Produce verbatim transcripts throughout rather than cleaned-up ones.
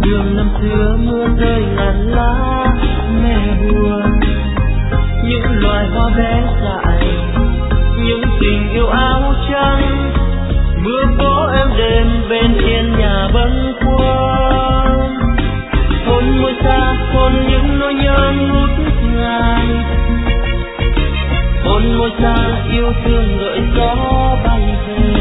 đường năm xưa mưa rơi ngàn lá mẹ buồn, những loài hoa bé dại, những tình yêu áo trắng, mưa phố em đêm bên hiên nhà bâng khuâng. Hôn môi xa hôn những nỗi nhớ ngút ngàn, hôn môi xa yêu thương gợi gió bay về.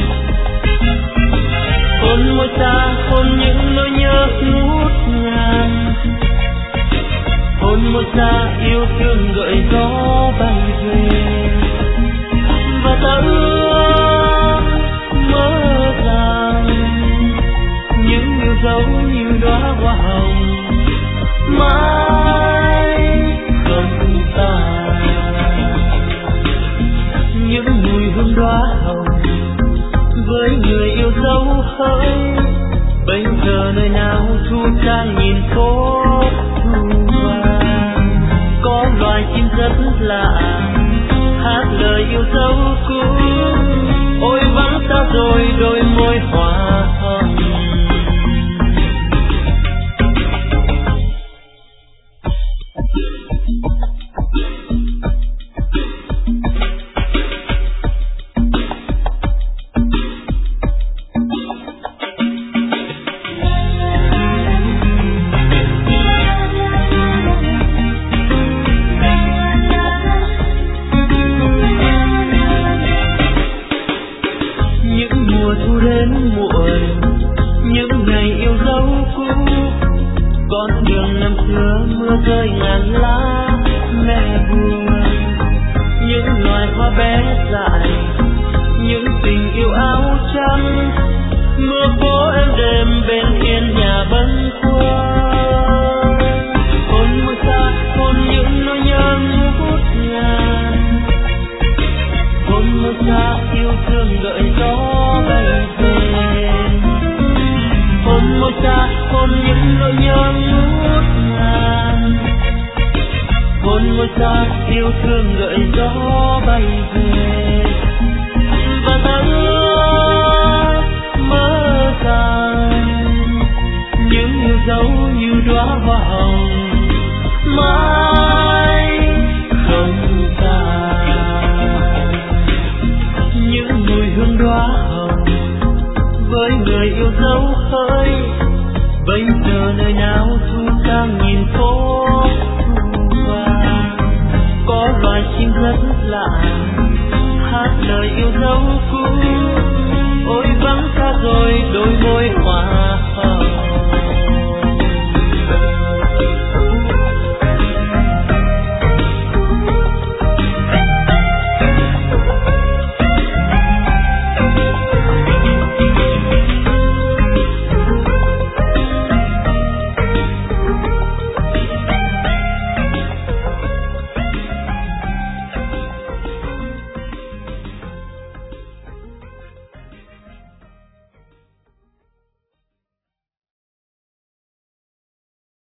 Hôn môi xa hôn những nỗi nhớ ngút ngàn, hôn môi xa yêu thương gợi gió bay về. Và ta ước mơ rằng những yêu dấu như đóa hoa hồng mãi không tàn. Những mùi hương đóa hồng với người yêu dấu hỡi, bây giờ nơi nào thu trang nhìn phố thu vàng. Có loài chim rất lạ hát lời yêu dấu cũ, ôi vắng xa rồi đôi môi hoa hồng. Yêu thương gợi gió bay về. Và ta ước mơ rằng những yêu dấu như đóa hoa hồng mãi không tàn. Những mùi hương đóa hồng với người yêu dấu hỡi,